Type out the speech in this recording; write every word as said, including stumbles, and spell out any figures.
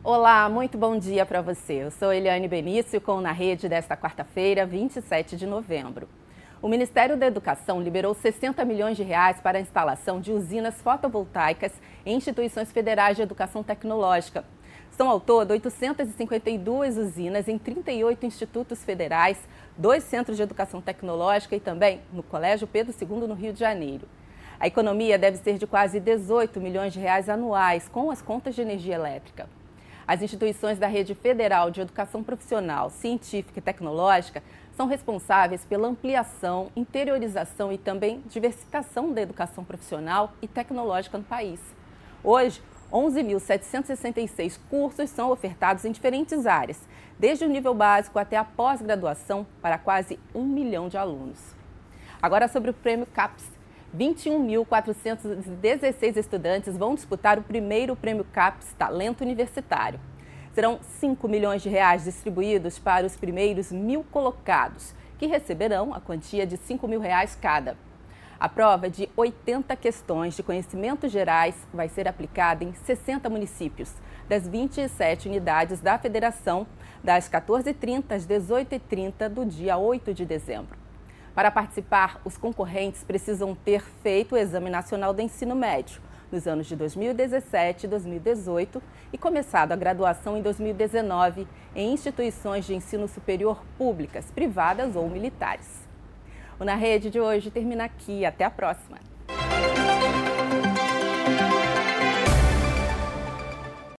Olá, muito bom dia para você. Eu sou Eliane Benício com Na Rede desta quarta-feira, vinte e sete de novembro. O Ministério da Educação liberou sessenta milhões de reais para a instalação de usinas fotovoltaicas em instituições federais de educação tecnológica. São ao todo oitocentas e cinquenta e duas usinas em trinta e oito institutos federais, dois centros de educação tecnológica e também no Colégio Pedro segundo, no Rio de Janeiro. A economia deve ser de quase dezoito milhões de reais anuais com as contas de energia elétrica. As instituições da Rede Federal de Educação Profissional, Científica e Tecnológica são responsáveis pela ampliação, interiorização e também diversificação da educação profissional e tecnológica no país. Hoje, onze mil setecentos e sessenta e seis cursos são ofertados em diferentes áreas, desde o nível básico até a pós-graduação para quase um milhão de alunos. Agora sobre o Prêmio CAPES. vinte e um mil quatrocentos e dezesseis estudantes vão disputar o primeiro Prêmio CAPES Talento Universitário. Serão cinco milhões de reais distribuídos para os primeiros mil colocados, que receberão a quantia de cinco mil reais cada. A prova de oitenta questões de conhecimentos gerais vai ser aplicada em sessenta municípios, das vinte e sete unidades da Federação, das quatorze e trinta às dezoito e trinta do dia oito de dezembro. Para participar, os concorrentes precisam ter feito o Exame Nacional do Ensino Médio nos anos de dois mil e dezessete e dois mil e dezoito e começado a graduação em dois mil e dezenove em instituições de ensino superior públicas, privadas ou militares. O Na Rede de hoje termina aqui. Até a próxima!